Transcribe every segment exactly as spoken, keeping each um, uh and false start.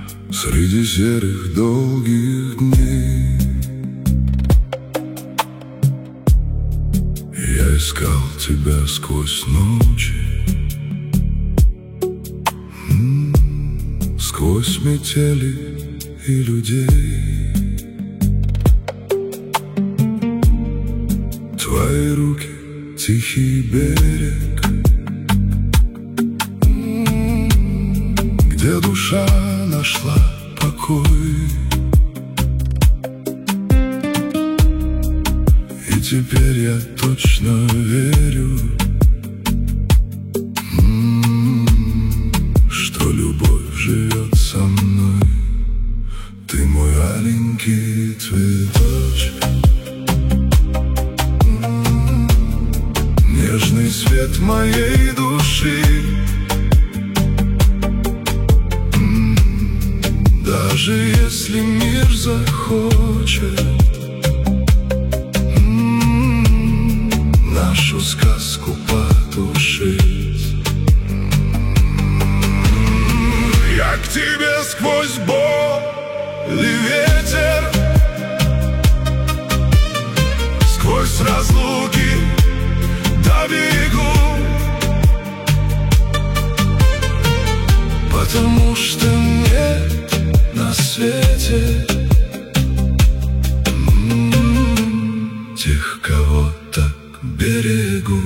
Среди серых долгих дней я искал тебя сквозь ночи, м-м, сквозь метели и людей. Твои руки — тихий берег, где душа нашла покой. И теперь я точно верю, что любовь живет со мной. Ты мой аленький цветочек, нежный свет моей души. Даже если мир захочет м-м, нашу сказку потушить, м-м, я к тебе сквозь боль и ветер, сквозь разлуки добегу, потому что нет на свете м-м, тех, кого так берегу.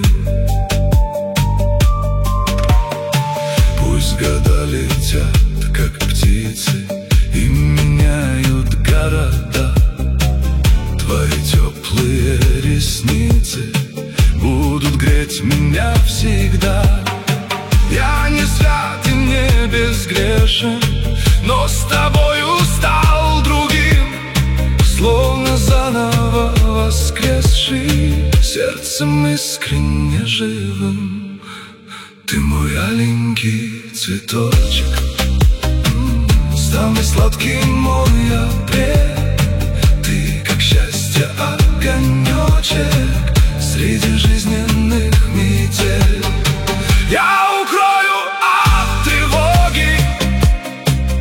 Пусть года летят, как птицы, и меняют города. Твои теплые ресницы будут греть меня всегда. Я не свят и не безгрешен, но с тобою стал другим, словно заново воскресший, сердцем искренне живым. Ты мой аленький цветочек, самый сладкий мой апрель. Ты как счастье огонечек среди жизненных метель. Я укрою от тревоги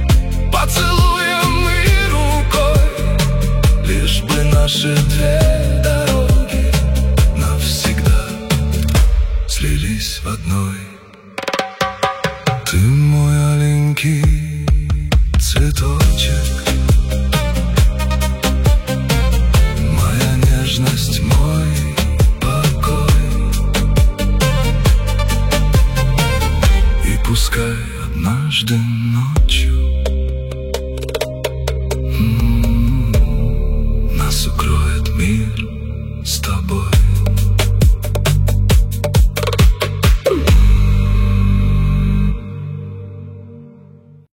поцелуем и рукой, лишь бы наши две